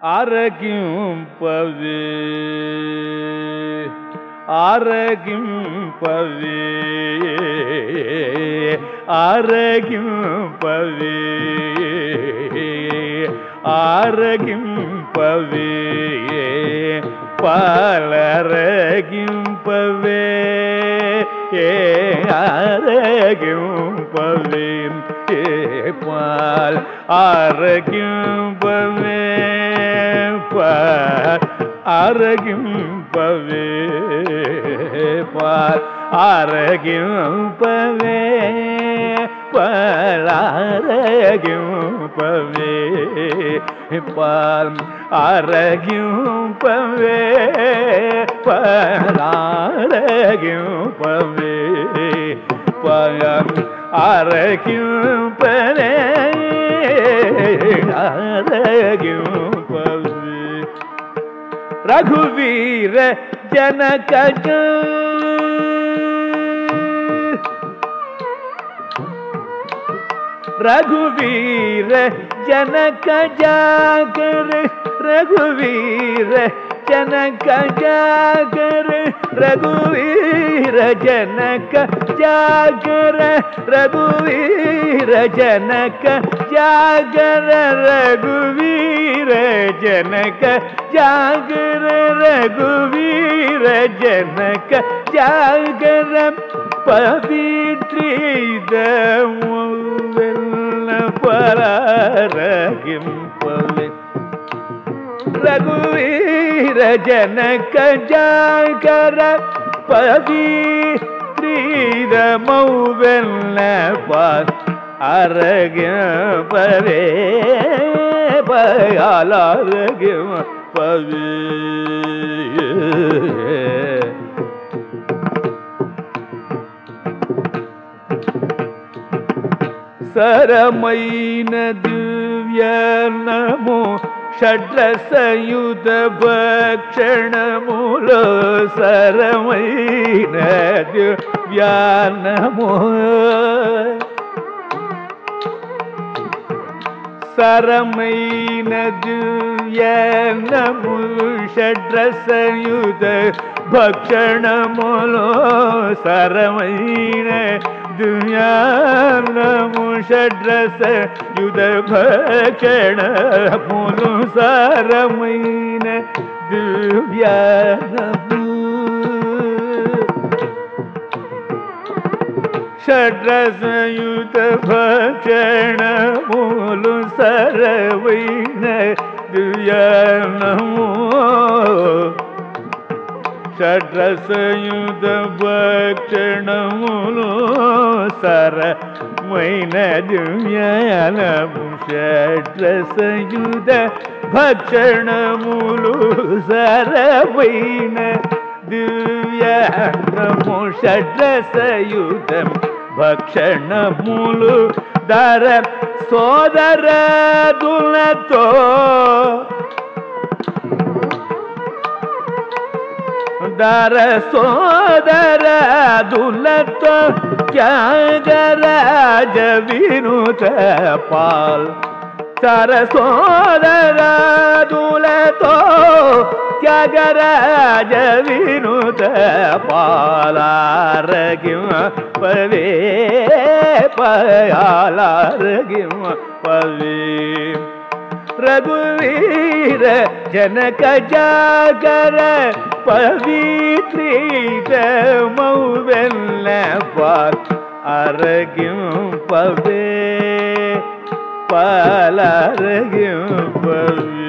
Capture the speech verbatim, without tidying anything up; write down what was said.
ஆரகிம் பவே ஆரகிம் பவே ஆரகிம் பவே ஆரகிம் பவே பாலரகிம் பவே ஆரகிம் பவே பால் ஆரகிம் பவே பால் ஆரகிம் பவே பால் ஆரகிம் பவே பால் ஆரகிம் பவே பால் ஆரகிம் பவே பால் ஆரகிம் பவே பால் ஆரகிம் பவே ஆரகிம் பவே ரகுவீர ஜனக ரகுவீர ஜனக ஜாகர ரகுவீர ஜனக ஜாகர ரகுவீர ஜனக ஜாகர ரகுவீர ஜனக ஜாகர ரகுவீர ஜனக ஜாகர ரகுவீர ஜனக ஜாகர பவித்ரித பரகிம் பவே ரகுவீர ஜனக ஜாகர பவித்ரித மௌவெல்ல பாஸ் அரகிம் பவே பயாலரகிம் பவே சரமைன திவ்ய நமோ ஷட்ரசயுத பக்ஷணமுல சரமைன திவ்ய நமோ சரமைன திவ்ய நமோ ஷட்ரசயுத பக்ஷணமுல சரமைன துயானமு ஷட்ரச யுத பக்ஷண முலு சரமைன துயானமு ஷட்ரச யுத பக்ஷண முலு சரமைன துயானமு ஷட்ரசயுத பக்ஷணமுலு சரமைன துயானமு ஷட்ரசயுத பக்ஷணமுலு சரமைன துயானமு ஷட்ரசயுத பக்ஷணமுலு தர சோதர துலதோ தர சோதர துலத தியாகராஜ வினுத பால் தர சோதர துலத தியாகராஜ வினுத பாலாரகிம் பவே பயாலாரகிம் பவே ரகுவீர ஜனக ஜாகர பவித்ரித மௌவெல்ல பால் அரகிம் பவே பாலரகிம் பவே